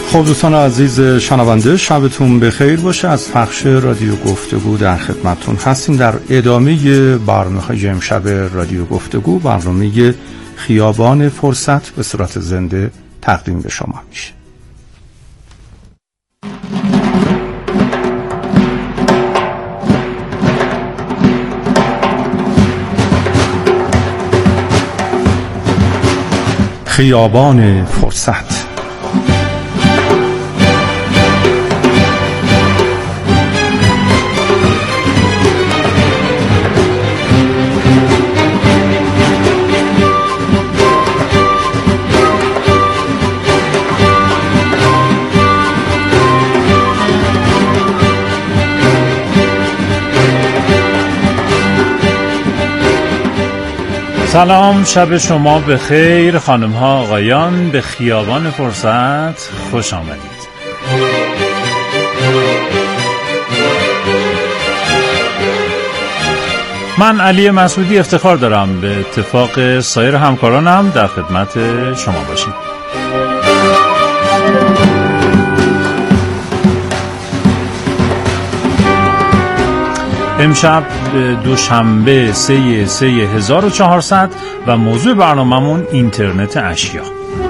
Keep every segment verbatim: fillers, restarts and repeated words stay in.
خب دوستان عزیز شنونده، شبتون بخیر باشه. از پخش رادیو گفتگو در خدمتتون هستیم. در ادامه برنامه‌های امشب رادیو گفتگو، برنامه خیابان فرصت به صورت زنده تقدیم به شما میشه. خیابان فرصت. سلام، شب شما بخیر خانم ها آقایان. به خیابان فرصت خوش آمدید. من علی مسعودی افتخار دارم به اتفاق سایر همکارانم در خدمت شما باشیم. امشب دوشنبه سه سه هزار و چهارصد و موضوع برنامه‌مون اینترنت اشیا.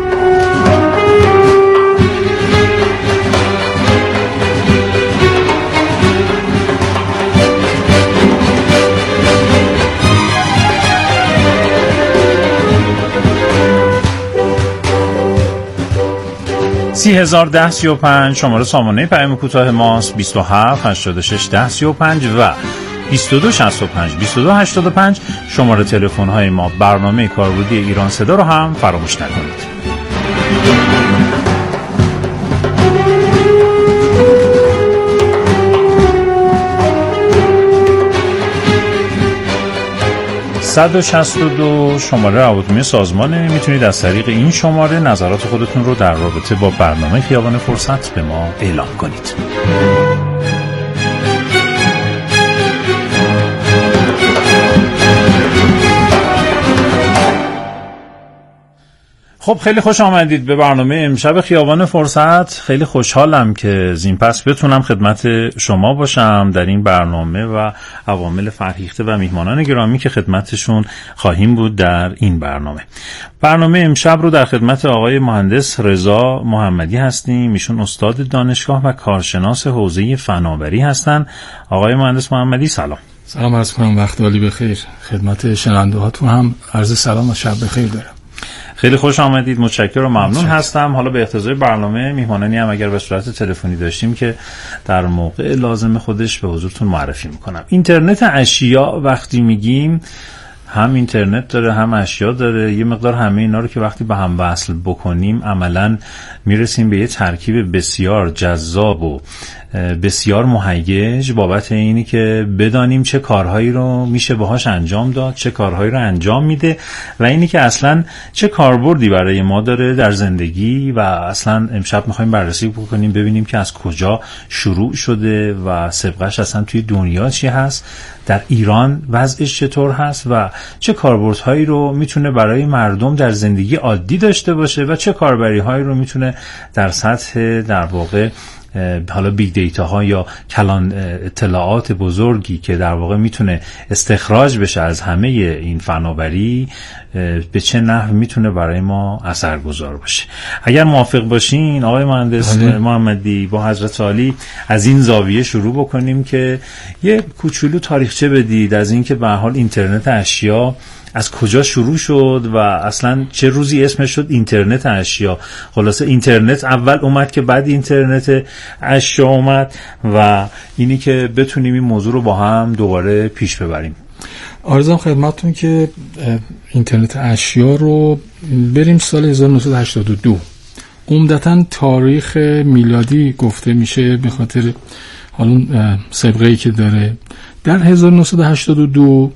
سی هزار ده سی و پنج شماره سامانه پیام کوتاه ماست. بیست و هفت هشتاد و شش ده سی و پنج و بیست و دو شصت و پنج بیست و دو هشتاد و پنج شماره تلفن های ما. برنامه کاربردی ایران صدا رو هم فراموش نکنید. صد و شصت و دو شماره روابط سازمانه. میتونید از طریق این شماره نظرات خودتون رو در رابطه با برنامه خیابان فرصت به ما اعلام کنید. خب خیلی خوش آمدید به برنامه امشب خیابان فرصت. خیلی خوشحالم که زین پس بتونم خدمت شما باشم در این برنامه و عوامل فرهیخته و میهمانان گرامی که خدمتشون خواهیم بود در این برنامه. برنامه امشب رو در خدمت آقای مهندس رضا محمدی هستیم. ایشون استاد دانشگاه و کارشناس حوزه فناوری هستن. آقای مهندس محمدی سلام. سلام عرض کنم، وقت عالی بخیر. خدمت شنونده هاتون هم عرض سلام و شب بخیر دارم. خیلی خوش آمدید، متشکرم و ممنون متشکر. هستم. حالا به اقتضای برنامه میهمانانی هم اگر به صورت تلفنی داشتیم که در موقع لازم خودش به حضورتون معرفی میکنم. اینترنت اشیا وقتی میگیم هم اینترنت داره هم اشیا داره. یه مقدار همه اینا رو که وقتی به هم وصل بکنیم عملاً میرسیم به یه ترکیب بسیار جذاب و بسیار مهیج بابت اینی که بدانیم چه کارهایی رو میشه باهاش انجام داد، چه کارهایی رو انجام میده و اینی که اصلا چه کاربردی برای ما داره در زندگی. و اصلا امشب میخوایم بررسی بکنیم ببینیم که از کجا شروع شده و سابقه‌اش اصلا توی دنیا چی هست، در ایران وضعش چطور هست و چه کاربردهایی رو میتونه برای مردم در زندگی عادی داشته باشه و چه کاربری‌هایی رو میتونه در سطح در واقع حالا بیگ دیتا ها یا کلان اطلاعات بزرگی که در واقع میتونه استخراج بشه از همه این فناوری به چه نحو میتونه برای ما اثرگذار باشه. اگر موافق باشین آقای مهندس محمدی با حضرت عالی از این زاویه شروع بکنیم که یه کوچولو تاریخچه بدید از این که به هر حال اینترنت اشیا از کجا شروع شد و اصلا چه روزی اسمش شد اینترنت اشیا. خلاصه اینترنت اول اومد که بعد اینترنت اشیا اومد و اینی که بتونیم این موضوع رو با هم دوباره پیش ببریم. عرضم خدمتتون که اینترنت اشیا رو بریم سال هزار و نهصد و هشتاد و دو. عمدتاً تاریخ میلادی گفته میشه به خاطر حالا سابقه‌ای که داره. در هزار و نهصد و هشتاد و دو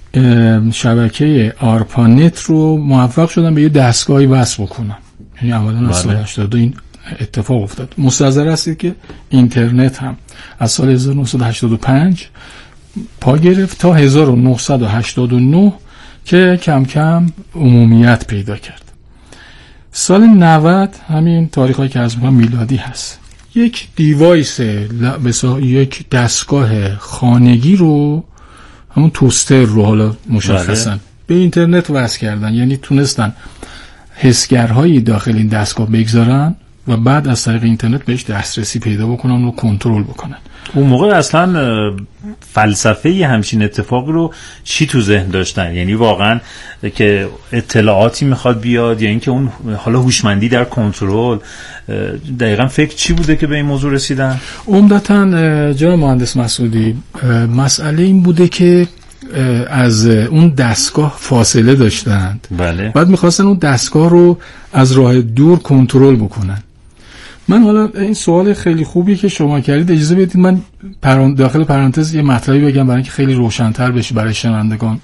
شبکه آرپانت رو موفق شدن به یه دستگاهی وصل بکنن. یعنی اولا از سال هشتاد و دو این اتفاق افتاد. مستحضر هستید که اینترنت هم از سال هزار و نهصد و هشتاد و پنج پا گرفت تا هزار و نهصد و هشتاد و نه که کم کم عمومیت پیدا کرد. سال نود همین تاریخی که از میگم میلادی هست، یک دیوایس مثلا یک دستگاه خانگی رو، همون توستر رو حالا مشخصا بله. به اینترنت وصل کردن. یعنی تونستن حسگرهایی داخل این دستگاه بگذارن و بعد از طریق اینترنت بهش دسترسی پیدا بکنن و کنترل بکنن. اون موقع اصلا فلسفه ی همچین اتفاق رو چی تو ذهن داشتن؟ یعنی واقعا که اطلاعاتی میخواد بیاد یا اینکه اون حالا هوشمندی در کنترل، دقیقاً فکر چی بوده که به این موضوع رسیدن؟ عمدتاً جناب مهندس مسعودی، مسئله این بوده که از اون دستگاه فاصله داشتند. بله. بعد میخواستن اون دستگاه رو از راه دور کنترل بکنن. من حالا این سوال خیلی خوبی که شما کردید، اجازه بدید من پران داخل پرانتز یه مطلبی بگم برای اینکه خیلی روشن‌تر بشه برای شنوندگان.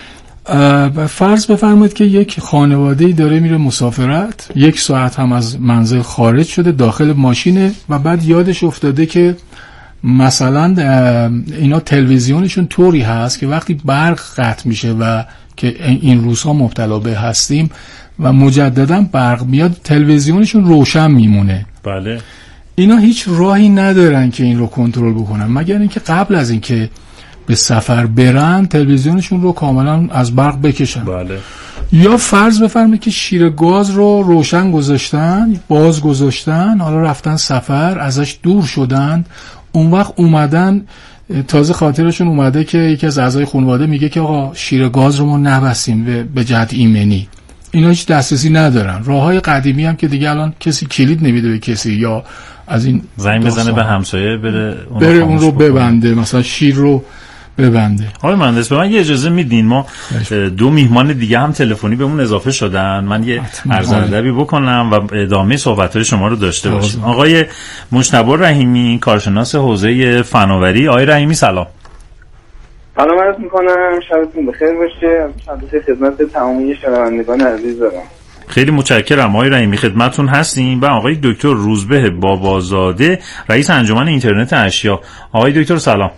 فرض بفرمایید که یک خانواده‌ای داره میره مسافرت، یک ساعت هم از منزل خارج شده، داخل ماشینه و بعد یادش افتاده که مثلا اینا تلویزیونشون طوری هست که وقتی برق قطع میشه و که این روزها مبتلا به هستیم و مجددا برق میاد، تلویزیونشون روشن میمونه. بله. اینا هیچ راهی ندارن که این رو کنترل بکنن مگر اینکه قبل از اینکه به سفر برن تلویزیونشون رو کاملا از برق بکشن. بله. یا فرض بفرمایید که شیر گاز رو روشن گذاشتن، باز گذاشتن، حالا رفتن سفر، ازش دور شدن، اون وقت اومدن تازه خاطرشون اومده که یکی از اعضای خانواده میگه که آقا شیر گاز رو ما نبستیم به جهت ایمنی. اینا هیچ دسترسی ندارن. راههای قدیمی هم که دیگه الان کسی کلید نمیده به کسی یا از این زنگ بزنه به همسایه بره اون, بره اون رو ببنده، مثلا شیر رو ببنده. آقای مهندس به من یه اجازه میدین؟ ما دو میهمان دیگه هم تلفنی بهمون اضافه شدن، من یه عرض ادبی بکنم و ادامه صحبت‌های شما رو داشته باشیم. آقای مجتبی رحیمی، کارشناس حوزه فناوری. آقای رحیمی سلام. سلام عرض میکنم، شبتون بخیر باشه. شب خدمت تمامی شنوندگان عزیز دارم. خیلی متشکرم آقای رحیمی، خدمتتون هستیم. و آقای دکتر روزبه بابازاده، رئیس انجمن اینترنت اشیا. آقای دکتر سلام.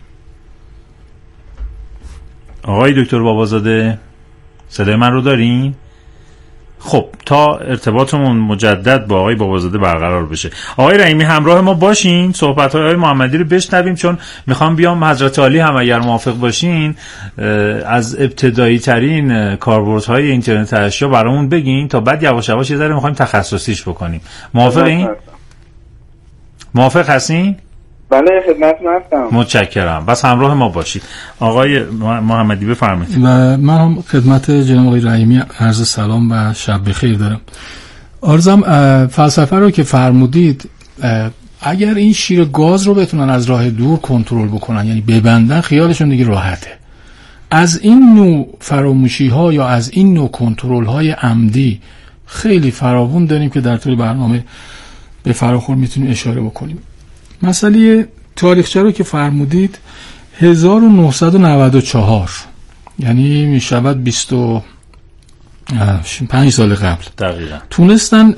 آقای دکتر بابازاده صدای من رو دارین؟ خب تا ارتباطمون مجدد با آقای بابازاده برقرار بشه، آقای رحیمی همراه ما باشین، صحبت‌های آقای محمدی رو بشنویم، چون میخوام بیام حضرت عالی هم اگر موافق باشین از ابتدایی ترین کاربردهای اینترنت اشیا برامون بگین تا بعد یواش یواش یه ذره میخوایم تخصصیش بکنیم. موافق این؟ موافق هستین؟ بله خدمتتون هستم. متشکرم. بس همراه ما باشید. آقای محمدی بفرمایید. و من هم خدمت جناب آقای رحیمی عرض سلام و شب بخیر دارم. عرضم فلسفه رو که فرمودید، اگر این شیر گاز رو بتونن از راه دور کنترل بکنن، یعنی ببندن، خیالشون دیگه راحته. از این نوع فراموشی ها یا از این نوع کنترل های عمدی خیلی فراوون داریم که در طول برنامه به فراخور میتونیم اشاره بکنیم. مسئله تاریخچه رو که فرمودید هزار و نهصد و نود و چهار، یعنی میشود بیست و پنج سال قبل دقیقاً تونستن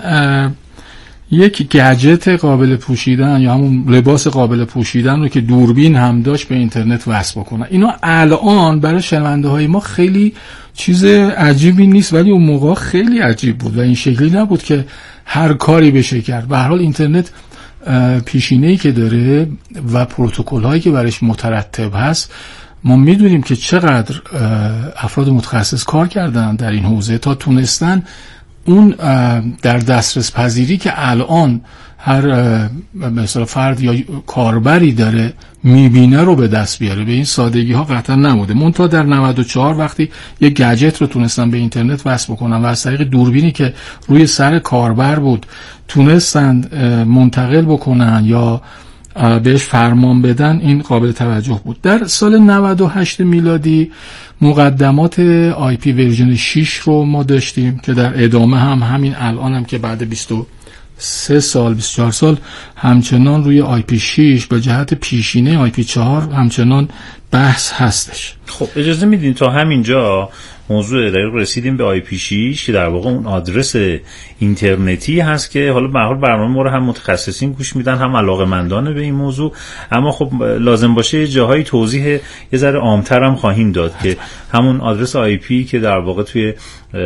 یک گجت قابل پوشیدن یا همون لباس قابل پوشیدن رو که دوربین هم داشت به اینترنت وصل بکنن. اینا الان برای شنونده های ما خیلی چیز عجیبی نیست، ولی اون موقع خیلی عجیب بود و این شکلی نبود که هر کاری بشه کرد. به هر حال اینترنت پیشینه‌ای که داره و پروتکل‌هایی که برایش مترتب هست، ما میدونیم که چقدر افراد متخصص کار کردن در این حوزه تا تونستن اون در دسترس پذیری که الان هر مثلا فرد یا کاربری داره میبینه رو به دست بیاره. به این سادگی ها قطعا نموده. منتها در نود و چهار وقتی یک گجت رو تونستن به اینترنت وصل بکنن و از طریق دوربینی که روی سر کاربر بود تونستن منتقل بکنن یا بهش فرمان بدن، این قابل توجه بود. در سال نود و هشت میلادی مقدمات آی پی ورژن شش رو ما داشتیم که در ادامه هم همین الان هم که بعد بیست و سه سال بیست و چهار سال همچنان روی آی پی شش به جهت پیشینه آی پی چهار همچنان بحث هستش. خب اجازه میدین تا همینجا موضوع دقیق رسیدیم به آی پی شش که در واقع اون آدرس اینترنتی هست که حالا به هر حال برنامه ما رو هم متخصصین گوش میدن هم علاقه‌مندان به این موضوع، اما خب لازم باشه یه جاهای توضیح یه ذره عام‌تر هم خواهیم داد که همون آدرس آی پی که در واقع توی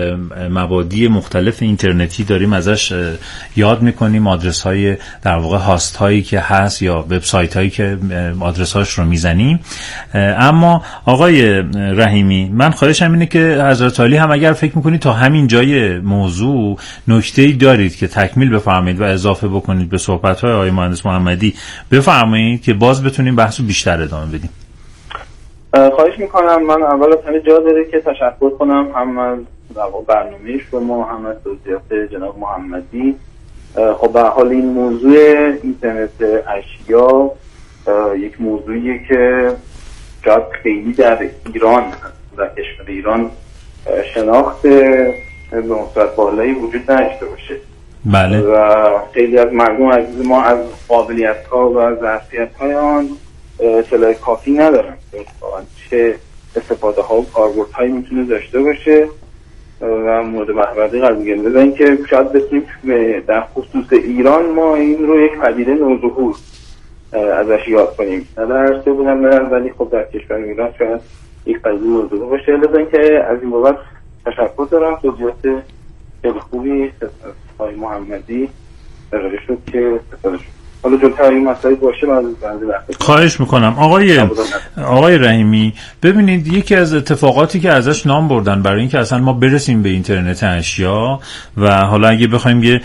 مبادی مختلف اینترنتی داریم ازش یاد میکنیم، آدرس های در واقع هاست هایی که هست یا وبسایت هایی که آدرس هاش رو میزنیم. اما آقای رحیمی، من خواهشم اینه که حضرت عالی هم اگر فکر میکنید تا همین جای موضوع نکته‌ای دارید که تکمیل بفرمایید و اضافه بکنید به صحبت های آقای مهندس محمدی بفرمایید که باز بتونیم بحثو بیشتر ادامه بدیم. خواهش میکنم. من اول از همه جا داره که تشکر کنم هم از برنامه شما هم از توضیحات جناب محمدی. خب به حال این موضوع اینترنت اشیا یک موضوعیه که شاید خیلی در ایران در کشور ایران شناخت به نسبت بالایی وجود نداشته باشه. بله. و خیلی از مردم عزیز ما از قابلیت‌ها و ظرفیت‌های آن اطلاع کافی ندارن چه استفاده ها و کاربردهایی میتونه داشته باشه و مورد محوری قرار بگیره. بزنین که شاید بسیم در خصوص ایران ما این رو یک پدیده نوظهور ازش یاد کنیم، نه در عرصه بودن ولی خب در کشور ایران شاید یک پدیده نوظهور باشه. بزنین که از این بابت تشکر دارم. توضیحات خیلی خوبی از آقای محمدی ارائه شد که استفاده شد. حالا جلوتر این مسئله باشه من خواهش میکنم. آقای آقای رحیمی، ببینید یکی از اتفاقاتی که ازش نام بردن برای اینکه اصلا ما برسیم به اینترنت اشیا و حالا اگه بخوایم یه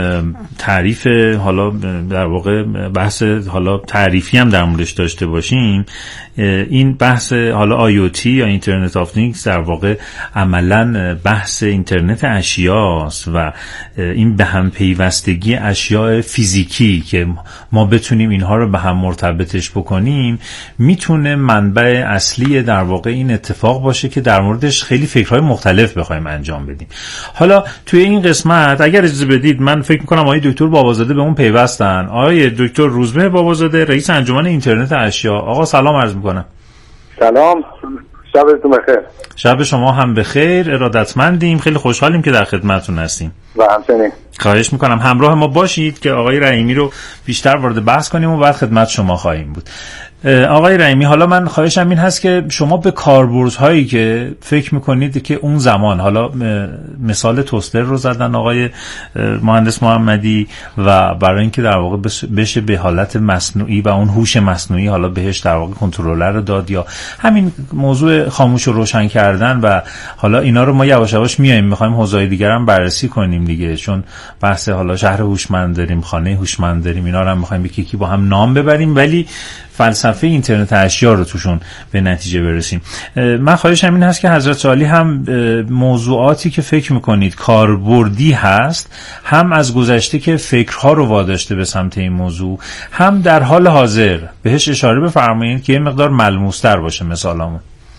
تعریف حالا در واقع بحث حالا تعریفی هم در موردش داشته باشیم، این بحث حالا آی او تی یا اینترنت آف تینگز در واقع عملاً بحث اینترنت اشیاست و این به هم پیوستگی اشیاء فیزیکی که ما بتونیم اینها رو به هم مرتبطش بکنیم میتونه منبع اصلی در واقع این اتفاق باشه که در موردش خیلی فکرهای مختلف بخوایم انجام بدیم. حالا توی این قسمت اگر اجازه بدید من فکر میکنم آقای دکتر بابازاده به اون پیوستن. آقای دکتر روزبه بابازاده، رئیس انجمن اینترنت اشیا. آقا سلام عرض میکنم. سلام، شبتون بخیر. شب شما هم بخیر. ارادتمندیم، خیلی خوشحالیم که در خدمتتون هستیم. و همچنین خواهش میکنم همراه ما باشید که آقای رحیمی رو بیشتر وارد بحث کنیم و بعد خدمت شما خواهیم بود. آقای رحیمی، حالا من خواهشم این هست که شما به کاربردهایی که فکر میکنید که اون زمان، حالا مثال توستر رو زدن آقای مهندس محمدی و برای اینکه در واقع بشه به حالت مصنوعی و اون هوش مصنوعی حالا بهش در واقع کنترلر رو داد یا همین موضوع خاموش و روشن کردن و حالا اینا رو ما یواش یواش میایم میخوایم حوزه‌های دیگر هم بررسی کنیم دیگه، چون بحث حالا شهر هوشمند داریم، خانه هوشمند داریم، اینا رو هم میخوایم یکی یکی با هم نام ببریم ولی فلسفه اینترنت اشیا رو توشون به نتیجه برسیم. من خواهشم این هست که حضرت عالی هم موضوعاتی که فکر میکنید کاربردی هست، هم از گذشته که فکرها رو واداشته به سمت این موضوع، هم در حال حاضر بهش اشاره بفرمایید که یه مقدار ملموس‌تر باشه مثالامون.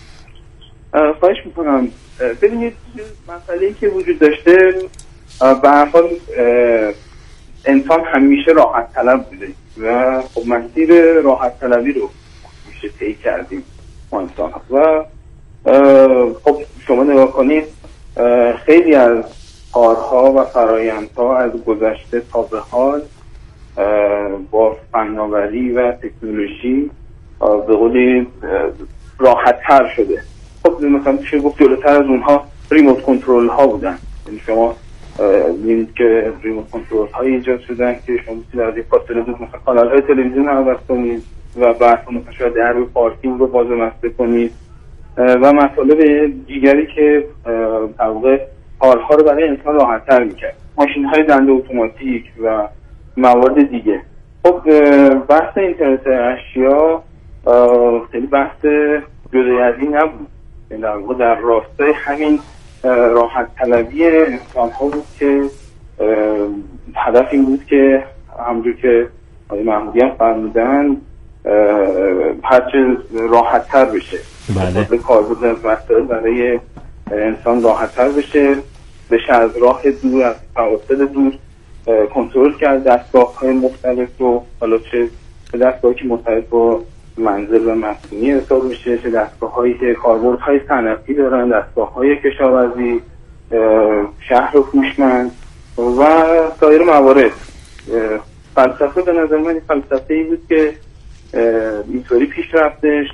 خواهش میکنم. ببینید مسئله‌ای که وجود داشته به هر حال انسان همیشه راحت طلب بوده و خب مسیر راحت طلبی رو میشه طی کردیم ما انسان ها و خب شما نگاه کنید خیلی از کارها و فرایندها از گذشته تا به حال با فناوری و تکنولوژی به قولی راحت تر شده. خب مثلا چه گفت جلوتر از اونها ریموت کنترل ها بودن، یعنی شما می‌بینید که ریموت کنترل های ایجاد شدن که شما می‌تونید از یک فاصله دور مثلا کانال های تلویزیون رو عوض کنید و بعد مثلا شاید درب پارکینگ رو باز و بسته کنید و مطالب دیگری که در واقع کارها رو برای انسان راحت‌تر می‌کرد، ماشین های دنده اتوماتیک و موارد دیگه. خب بحث اینترنت اشیا خیلی بحث جدای از این نبود، در واقع در راستای همین راحت طلبی انسان ها بود که هدف این بود که همونجور که آقای محمودی هم فرمودن هرچه راحت تر بشه، بله، کاربرد از مسائل برای انسان راحت تر بشه، بشه از راه دور، از فواصل دور کنترل کرد دستگاه های مختلف رو، حالا چه دستگاهی که مرتبط با منزل و مسکونی حساب میشه، چه دستگاه‌هایی که کاربردهای صنعتی دارن، دستگاه‌های کشاورزی، شهر هوشمند و سایر موارد. فلسفه به نظر من فلسفه‌ای بود که اینطوری پیش رفتش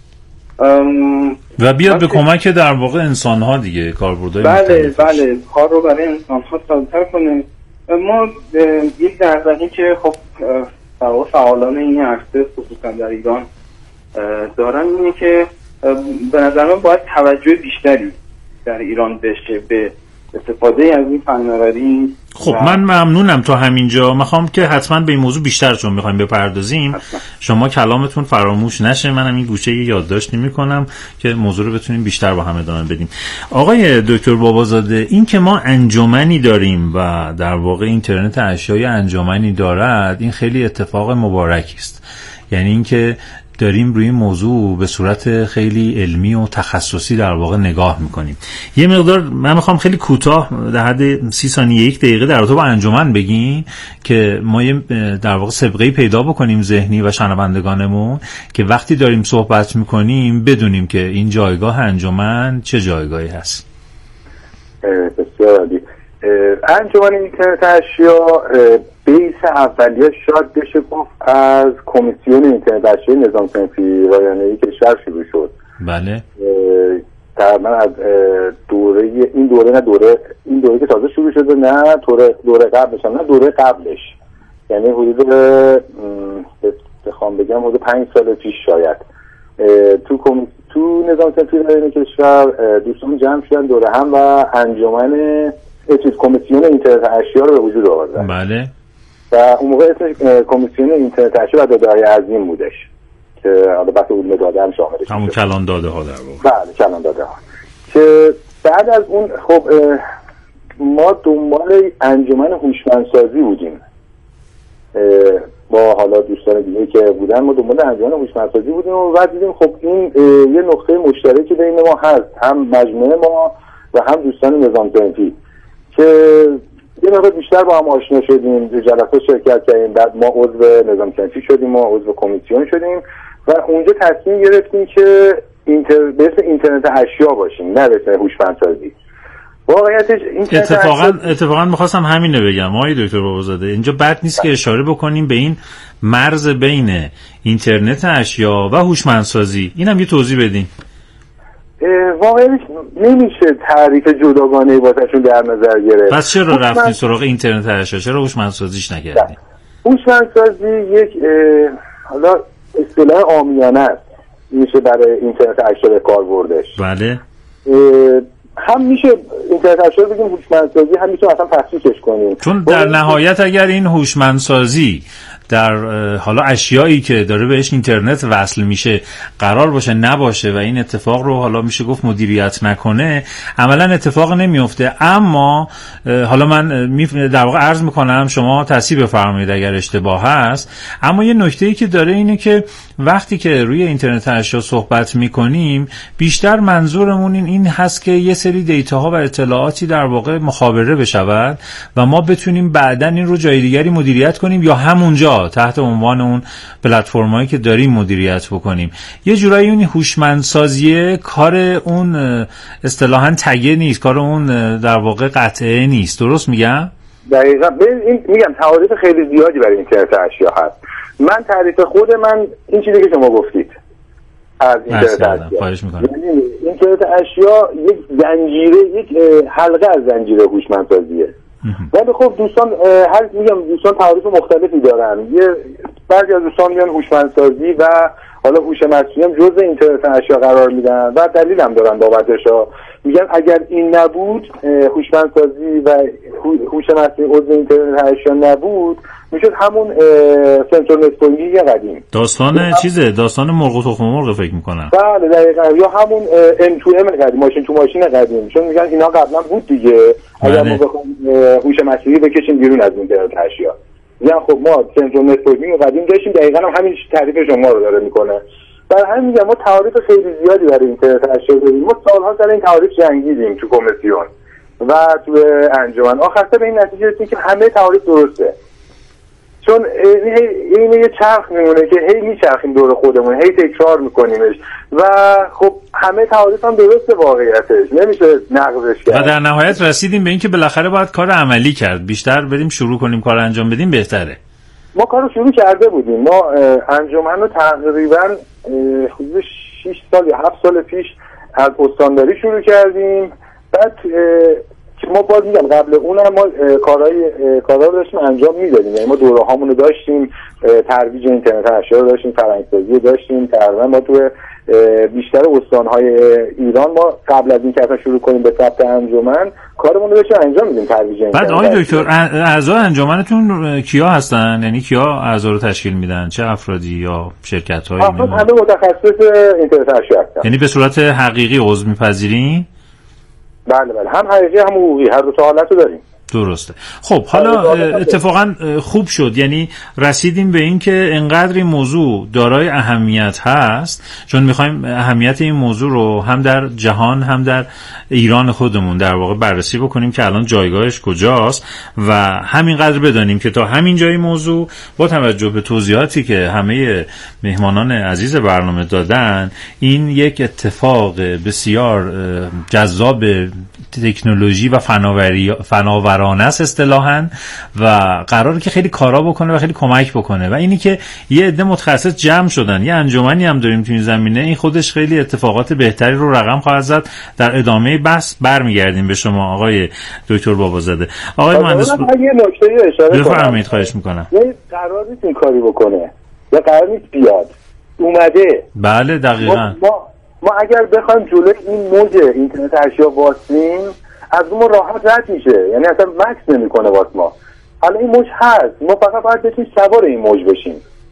و بیاد به کمک در واقع انسان‌ها دیگه، کاربردهای بله بله کار رو برای انسان‌ها ساده‌تر کنه. ما یک دغدغه‌ای که خب فعالان این عرصه خصوصا در ایران دارن اینه که به نظر من باید توجه بیشتری در ایران بشه به استفاده از این فناوری. خب من ممنونم تا همینجا. میخوام که حتما به این موضوع بیشتر چون میخوایم بپردازیم حتما. شما کلامتون فراموش نشه، منم این گوشه یادداشتی میکنم که موضوع رو بتونیم بیشتر با هم ادامه بدیم. آقای دکتر بابازاده، این که ما انجمنی داریم و در واقع اینترنت اشیای انجمنی دارد، این خیلی اتفاق مبارکی است. یعنی اینکه داریم روی موضوع به صورت خیلی علمی و تخصصی در واقع نگاه میکنیم. یه مقدار من میخوام خیلی کوتاه در حد سی ثانیه یک دقیقه در رابطه با انجمن بگیم که ما یه در واقع سابقه‌ای پیدا بکنیم ذهنی و شنوندگانمون که وقتی داریم صحبت میکنیم بدونیم که این جایگاه انجمن چه جایگاهی هست. بسیار عالی. انجمن اینترنت اشیا بیس اولیه شاید بشه گفت از کمیسیون اینترنت اشیای نظام صنفی رایانه‌ای کشور شروع شد. بله. تقریبا از دوره این دوره نه دوره این دوره که تازه شروع شده نه دوره دوره قبلش نه دوره قبلش یعنی حدود بخوام بگم حدود پنج سال پیش شاید تو کمی... تو نظام صنفی رایانه‌ای کشور دوستان جمع شدن دوره هم و انجمن چیز کمیسیون اینترنت اشیا رو به وجود آوردن. بله. و اون موقع اسمش کمیسیون اینترنت اشیا و داده‌های عظیم بودش که حالا بحث علوم داده هم شاملش همون کلان داده ها در واقع. بله کلان داده ها. که بعد از اون خب ما دنبال انجمن هوشمندسازی بودیم با حالا دوستان دیگه که بودن، ما دنبال انجمن هوشمندسازی بودیم و بعد دیدیم خب این یه نقطه مشترکی بین ما هست، هم مجموعه ما و هم دوستان نظام صنفی که یه مقدار بیشتر با هم آشنا شدیم، تو جلسات شرکت کردیم، بعد ما عضو نظام صنفی شدیم، ما عضو کمیسیون شدیم و اونجا تصمیم گرفتیم که اینتر... به اسم اینترنت اشیا باشیم، نه به اسم هوشمندسازی. واقعیتش اتفاقا اشیا... اتفاقا می‌خواستم همین رو بگم آقای دکتر بابازاده، اینجا بد نیست که اشاره بکنیم به این مرز بین اینترنت اشیا و هوشمندسازی. اینم یه توضیح بدین. واقعا نمیشه تعریف جداگانه واسهشون در نظر گرفت. پس چرا رفتین سراغ اینترنت اشیا؟ چرا هوشمندسازیش نکردین؟ هوشمندسازی یک حالا اصطلاح عامیانه است، میشه برای اینترنت اشیا به کار بردش. بله. هم میشه اینترنت اشیا بگیم هوشمندسازی، هم میشه اصلا تفکیکش کنیم، چون در نهایت اگر این هوشمندسازی در حالا اشیایی که داره بهش اینترنت وصل میشه قرار باشه نباشه و این اتفاق رو حالا میشه گفت مدیریت نکنه، عملا اتفاق نمیفته. اما حالا من در واقع عرض میکنم، شما تصحیح بفرمایید اگر اشتباه هست، اما یه نکته‌ای که داره اینه که وقتی که روی اینترنت اشیا صحبت میکنیم بیشتر منظورمون این این هست که یه سری دیتاها و اطلاعاتی در واقع مخابره بشود و ما بتونیم بعداً این رو جای دیگری مدیریت کنیم یا همونجا تحت عنوان اون پلتفرمایی که داریم مدیریت بکنیم. یه جورایی اون هوشمندسازی کار اون اصطلاحاً تگه نیست، کار اون در واقع قطعه نیست. درست میگم؟ دقیقاً. این میگم تعریف خیلی زیادی برای اینترنت اشیا هست. من تعریف خود من این چیزی که شما گفتید از اینترنت اشیا. خواهش می‌کنم. یعنی اینترنت اشیا یک زنجیره، یک حلقه از زنجیره هوشمندسازیه. ولی خب دوستان هر میگم دوستان تعریف مختلفی دارن. یه بعضی از دوستان میگن هوشمندسازی و حالا هوش مصنوعی هم جزء اینترنت اشیا قرار میدن و دلیل هم دارن بابتش. میگن اگر این نبود، هوشمندسازی و هوش مصنوعی عضو اینترنت اشیا نبود، میشد همون سنسور نتورکی قدیم. داستان چیزه، داستان مرغ و تخم مرغ فکر میکنم. بله دقیقاً. یا همون ام تو ام قدیم، ماشین تو ماشین قدیم. چون میگن اینا قبلا بود دیگه. اگر ما بخوایم هوش مصنوعی بکشیم بیرون از اینترنت اشیا، میگن خب ما سنسور نتورکی قدیم داشتیم، دقیقاً هم همین تعریف شما رو داره میکنه. برای همین میگم ما تعریف خیلی زیادی برای اینترنت اشیا داریم. ما سال‌ها سر این تعریف جنگیدیم تو کمیسیون و تو انجمن. آخر سر به این نتیجه رسیدیم که همه تعریف درسته. چون این یه چرخ میمونه که هی میچرخیم دور خودمون، هی تکرار میکنیمش و خب همه تعارف هم درسته واقعیتش، نمیشه نقضش کرد. و در نهایت رسیدیم به این که بالاخره باید کار عملی کرد، بیشتر بریم شروع کنیم کار انجام بدیم بهتره. ما کارو شروع کرده بودیم، ما انجمن رو تقریبا حدود شش سال یا هفت سال پیش از استانداری شروع کردیم. بعد که ما باز میگم قبل اونم ما کارهای کارا رو داشتیم انجام میدادیم، یعنی ما دوره هامون رو داشتیم، ترویج اینترنت اشیا رو داشتیم، فرهنگ‌سازی رو داشتیم. تقریبا ما تو بیشتر استان‌های ایران ما قبل از اینکه اصلا شروع کنیم به ثبت انجمن کارمون رو داشتیم انجام میدیم، ترویج اینترنت. بعد آقای دکتر اعضای انجمنتون کیا هستن؟ یعنی کیا اعضا رو تشکیل میدن؟ چه افرادی یا شرکت‌هایی؟ افراد همه متخصص اینترنت اشیا هستن. یعنی به صورت حقیقی عضو می‌پذیرین؟ بله بله، هم حقیقی هم حقوقی، هر دو تا حالت رو داریم. درسته. خب حالا اتفاقا خوب شد، یعنی رسیدیم به این که انقدر این موضوع دارای اهمیت هست، چون میخوایم اهمیت این موضوع رو هم در جهان هم در ایران خودمون در واقع بررسی بکنیم که الان جایگاهش کجاست و همینقدر بدانیم که تا همین جای موضوع با توجه به توضیحاتی که همه مهمانان عزیز برنامه دادن، این یک اتفاق بسیار جذاب تکنولوژی و فناوری فناورانه است اصطلاحاً و قراره که خیلی کارا بکنه و خیلی کمک بکنه. و اینی که یه عده متخصص جمع شدن، یه انجمنی هم داریم تو این زمینه، این خودش خیلی اتفاقات بهتری رو رقم خواهد زد. در ادامه بحث برمیگردیم به شما آقای دکتر بابازاده. آقای مهندس یه نکته اشاره کنم. بفرمایید، خواهش میکنم. یه قرار نیست این کاری بکنه یا قرار نیست بیاد، اومده. بله دقیقاً. ما ما اگر بخوایم جلوی این موج اینترنت اشیا واسیم، از اون راحت رد میشه، یعنی اصلا مکس نمیکنه واس ما. حالا این موج هست، ما فقط باید بتونیم سوار این موج بشیم.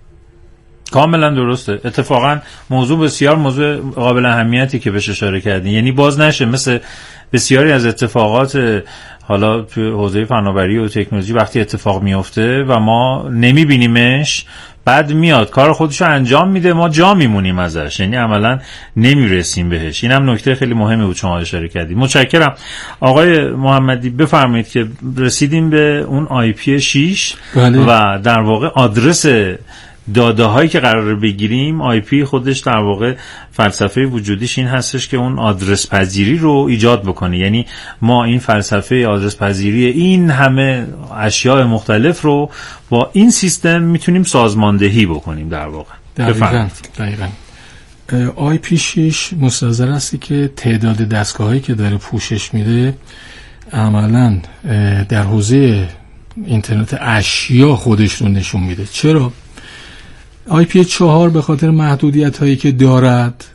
کاملا درسته. اتفاقا موضوع بسیار موضوع قابل اهمیتی که بهش اشاره کردین، یعنی باز نشه مثل بسیاری از اتفاقات حالا تو حوزه فناوری و تکنولوژی وقتی اتفاق میفته و ما نمیبینیمش، بعد میاد کار خودشو انجام میده، ما جا میمونیم ازش، یعنی عملا نمیرسیم بهش. اینم نکته خیلی مهمی بود شما اشاره کردید. متشکرم. آقای محمدی بفرمایید که رسیدیم به اون آی پی شش و در واقع آدرس داده هایی که قراره بگیریم. آی پی خودش در واقع فلسفه وجودیش این هستش که اون آدرس پذیری رو ایجاد بکنه، یعنی ما این فلسفه آدرس پذیری این همه اشیاء مختلف رو با این سیستم میتونیم سازماندهی بکنیم در واقع. دقیقاً دقیقاً. آی پی شش مستلزم است که تعداد دستگاهایی که داره پوشش میده عملاً در حوزه اینترنت اشیا خودش رو نشون میده. چرا؟ آی پی چهار به خاطر محدودیت هایی که دارد،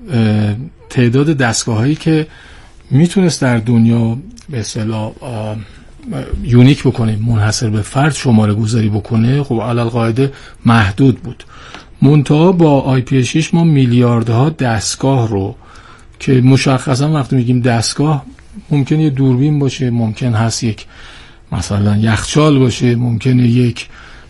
تعداد دستگاه هایی که میتونست در دنیا به اصطلاح یونیک بکنه، منحصر به فرد شماره گذاری بکنه، خب علی القاعده محدود بود. منتها با آی پی شش ما میلیاردها دستگاه رو که مشخصا وقتی میگیم دستگاه ممکنه یه دوربین باشه، ممکن هست یک مثلا یخچال باشه، ممکنه یک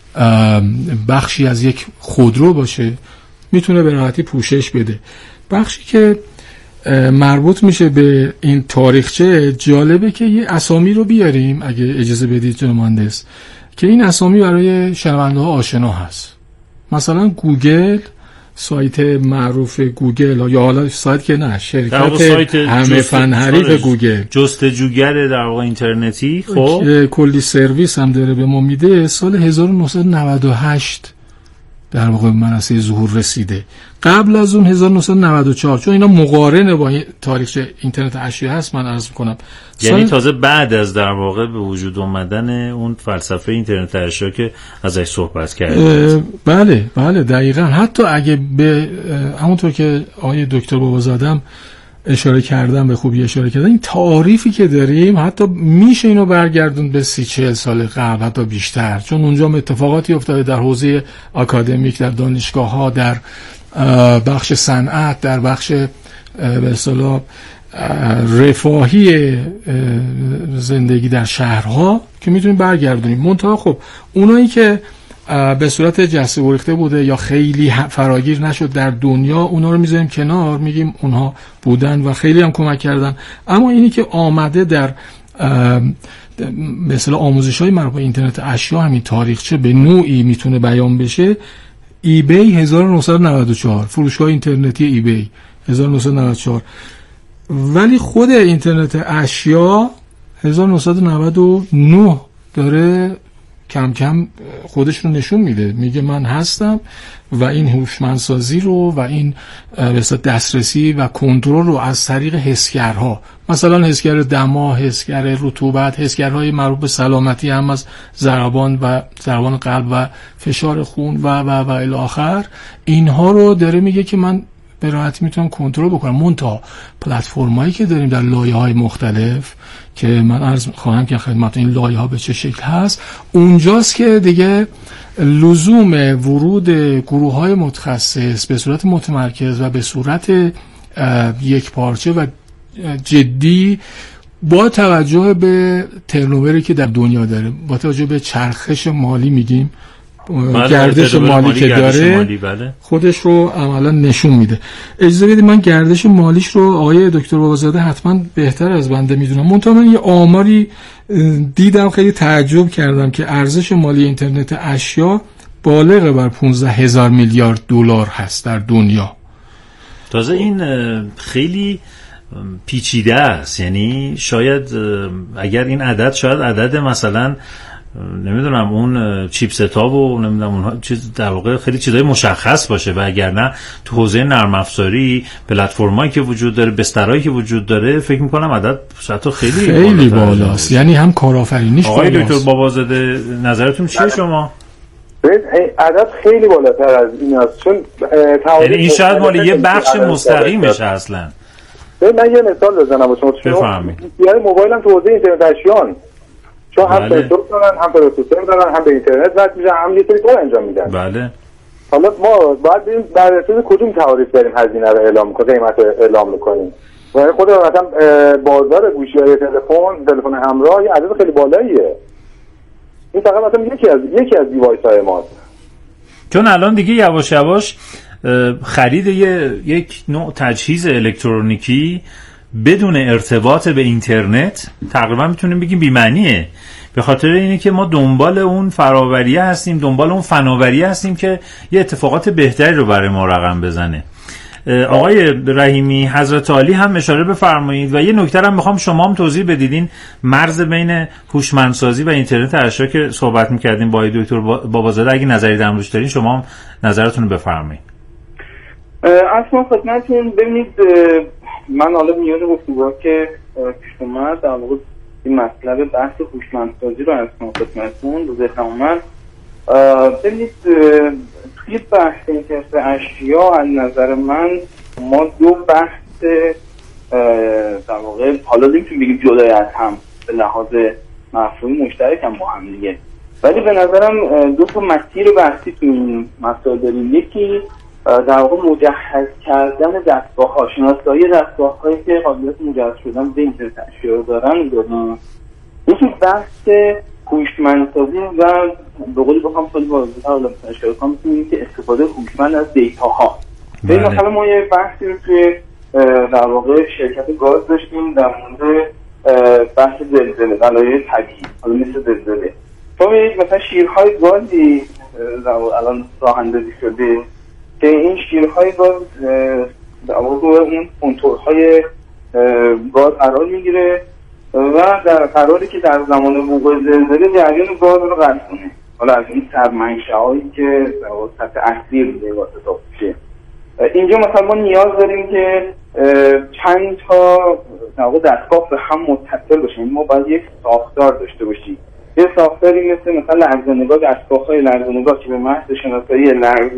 بخشی از یک خودرو باشه، میتونه به راحتی پوشش بده. بخشی که مربوط میشه به این تاریخچه، جالبه که یه اسامی رو بیاریم اگه اجازه بدید جناب مهندس، که این اسامی برای شنونده ها آشنا هست. مثلا گوگل، سایت معروف گوگل یا حالا سایت که نه شرکت همه فن حریف گوگل، جستجوگر در واقع اینترنتی، خب کلی سرویس هم داره به ما میده. سال هزار و نهصد و نود و هشت در واقع منصه ظهور رسیده. قبل از اون هزار و نهصد و نود و چهار، چون اینا مقارنه با تاریخ اینترنت اشیا هست، من عرض می‌کنم یعنی تازه بعد از در واقع به وجود اومدن اون فلسفه اینترنت اشیا که ازش صحبت کردید. بله بله دقیقاً. حتی اگه به همونطور که آقای دکتر بابازاده اشاره کردم، به خوبی اشاره کردن، این تعریفی که داریم حتی میشه اینو برگردون به سی چهل سال قبل، حتی بیشتر، چون اونجا اتفاقاتی افتاده در حوزه آکادمیک، در دانشگاه ها، در بخش صنعت، در بخش به اصطلاح رفاهی زندگی در شهرها که میتونیم برگردونیم. منتها خب اونایی که به صورت جسته گریخته بوده یا خیلی فراگیر نشد در دنیا، اونا رو میذاریم کنار، میگیم اونها بودن و خیلی هم کمک کردن. اما اینی که آمده در به اصطلاح آموزش‌های مربوط به اینترنت اشیا همین تاریخچه به نوعی میتونه بیان بشه، ای بی هزار و نهصد و نود و چهار، فروشگاه اینترنتی ای بی هزار و نهصد و نود و چهار، ولی خود اینترنت اشیا هزار و نهصد و نود و نه داره کم کم خودش رو نشون میده، میگه من هستم و این هوشمندسازی رو و این مثلا دسترسی و کنترل رو از طریق حسگرها، مثلا حسگر دما، حسگر رطوبت، حسگرهای مربوط به سلامتی هم از ضربان و ضربان قلب و فشار خون و و و الی آخر، اینها رو داره میگه که من به راحتی میتونم کنترل بکنم. منتها پلتفرمایی که داریم در لایه‌های مختلف که من عرض خواهم که خدمتتون این لایه‌ها به چه شکل هست، اونجاست که دیگه لزوم ورود گروه‌های متخصص به صورت متمرکز و به صورت یک پارچه و جدی با توجه به ترنووری که در دنیا داره، با توجه به چرخش مالی میگیم بله، گردش مالی, مالی که گردش داره مالی بله. خودش رو عملا نشون میده. اجازه بدید من گردش مالیش رو آقای دکتر بابازاده حتما بهتر از بنده میدونم، منتها من یه آماری دیدم خیلی تعجب کردم که ارزش مالی اینترنت اشیا بالغ بر پانزده هزار میلیارد دلار هست در دنیا. تازه این خیلی پیچیده است، یعنی شاید اگر این عدد شاید عدد مثلا نمیدونم اون چیپست ها و نمیدونم اونها چیز در واقع خیلی چیزای مشخص باشه، و اگر نه تو حوزه نرم افزاری پلتفرمایی که وجود داره، بسترایی که وجود داره، فکر میکنم عدد شاید خیلی خیلی بالاست، یعنی هم کارآفرینیش بالاست. آقای دکتر بابازاده نظرتون چیه شما؟ عدد خیلی بالاتر از این است، چون یعنی این شاید مالی یه بخش مستقیمشه اصلا. من یه مثال بزنم واسه شما. یعنی موبایل هم تو حوزه اینترنت اشیان، چون هم سنسور دارن، هم پروسسور دارن، هم به اینترنت وصل میشن، هم یه سری کار انجام میدن. بله. حالا ما باید بریم در اساس کدوم تعریف داریم هزینه رو اعلام می‌کنیم، قیمت رو اعلام می‌کنیم. و خود مثلا بازار گوشی‌های تلفن، تلفن همراه یه عدد خیلی بالاییه. این فقط مثلا یکی از یکی از دیوایس‌های ماست. چون الان دیگه یواش یواش خرید یه یک نوع تجهیز الکترونیکی بدون ارتباط به اینترنت تقریبا میتونیم بگیم بی‌معنیه، به خاطر اینه که ما دنبال اون فراوریه هستیم، دنبال اون فناوریه هستیم که یه اتفاقات بهتری رو برای ما رقم بزنه. آقای رحیمی حضرت عالی هم اشاره بفرمایید، و یه نکته هم میخوام شما هم توضیح بدیدین، مرز بین هوشمندسازی و اینترنت اشیا که صحبت میکردیم با دکتر بابازاده، اگه نظری در موردش دارین شما هم نظرتون رو بفرمایید. اصلا خدمتتون ببینید، من حالا میاد گفتگوها که پیش اومد در واقع این مطلب بحث هوشمندسازی رو از خدمتتون به ذهن اومد. ببینید توی بحث اینترنت اشیا از نظر من ما دو بحث در واقع حالا نمیتونیم بگیم جدای از هم به لحاظ مفهومی مشترک هم با هم دیگه، ولی به نظرم دو تا مسیر بحثی تو این مسائل داریم. یکی در واقع مجهز کردن دستگاه ها، شناسایی دستگاه هایی که قابلیت مجهز شدن به اینترنت اشیا رو دارن داریم. یکی بحث هوشمندسازی و به قولی بخوام خیلی واضح‌تر حالا اشاره کنم که استفاده هوشمند از دیتا ها. ببین مثلا ما یه بحثی رو توی در واقع شرکت گاز داشتیم در مورد بحث زلزله، دلایل طبیعی، حالا مثل زلزله. تو مثلا شیرهای گازی الان راه اندازی شده که این شیرهای گاز در واقع اون کنتورهای گاز قرار میگیره و در قراری که در زمان وقوع زلزله جریان گاز رو قطع کنه. حالا از این سرمنشأهایی که در سطح اصلی به واسطه میشه، اینجا مثلا ما نیاز داریم که چند تا در واقع دستگاه به هم متصل باشیم. ما باید یک ساختار داشته باشیم، یه ساختاری مثل مثلا لرزه‌نگاه، دستگاه‌های لرزه‌نگاه که به محض شناسایی لرز